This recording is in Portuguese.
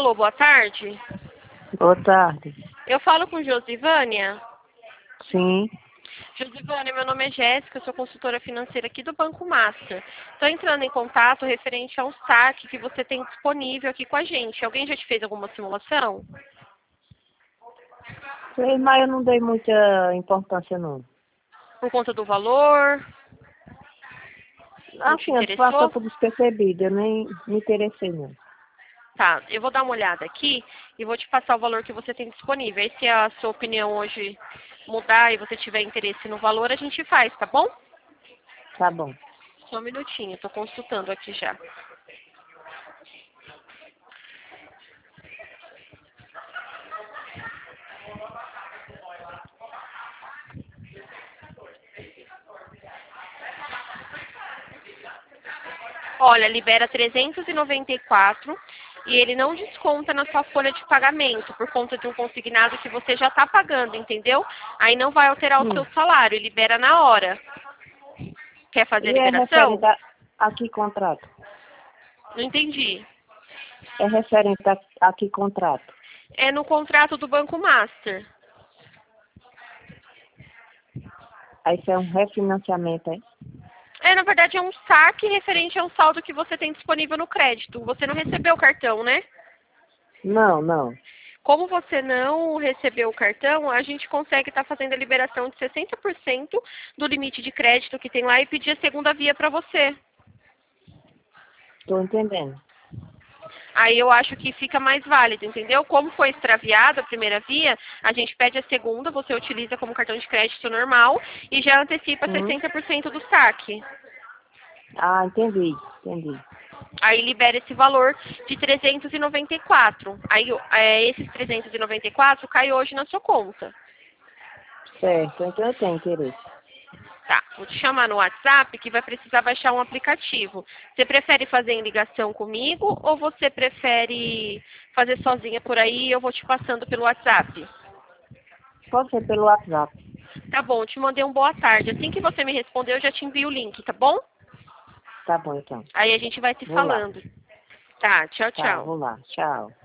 Alô, boa tarde. Boa tarde. Eu falo com Josivânia. Sim. Josivânia, meu nome é Jéssica, eu sou consultora financeira aqui do Banco Master. Estou entrando em contato referente ao saque que você tem disponível aqui com a gente. Alguém já te fez alguma simulação? Sei, mas eu não dei muita importância, não. Por conta do valor? Não te Assim, passou interessou? por despercebido, eu nem me interessei, não. Tá, eu vou dar uma olhada aqui e vou te passar o valor que você tem disponível. E se a sua opinião hoje mudar e você tiver interesse no valor, a gente faz, tá bom? Tá bom. Só um minutinho, estou consultando aqui já. Olha, libera 394 e ele não desconta na sua folha de pagamento por conta de um consignado que você já está pagando, entendeu? Aí não vai alterar o seu salário, libera na hora. Quer fazer a E é liberação? referente a que contrato? Não entendi. É referente a que contrato? É no contrato do Banco Master. Aí isso é um refinanciamento, é? Na verdade, é um saque referente ao saldo que você tem disponível no crédito. Você não recebeu o cartão, né? Não, não. Como você não recebeu o cartão, a gente consegue estar fazendo a liberação de 60% do limite de crédito que tem lá e pedir a segunda via para você. Estou entendendo. Aí eu acho que fica mais válido, entendeu? Como foi extraviada a primeira via, a gente pede a segunda, você utiliza como cartão de crédito normal e já antecipa 60% do saque. Ah, entendi. Aí libera esse valor de 394. Aí esses 394 cai hoje na sua conta. Certo, então eu tenho interesse. Tá, vou te chamar no WhatsApp que vai precisar baixar um aplicativo. Você prefere fazer em ligação comigo ou você prefere fazer sozinha por aí e eu vou te passando pelo WhatsApp? Pode ser pelo WhatsApp. Tá bom, te mandei um boa tarde. Assim que você me responder, eu já te envio o link, tá bom? Tá bom, então. Aí a gente vai se Vou lá. falando. Tá, tchau, Tá, tchau. vou lá. Tchau.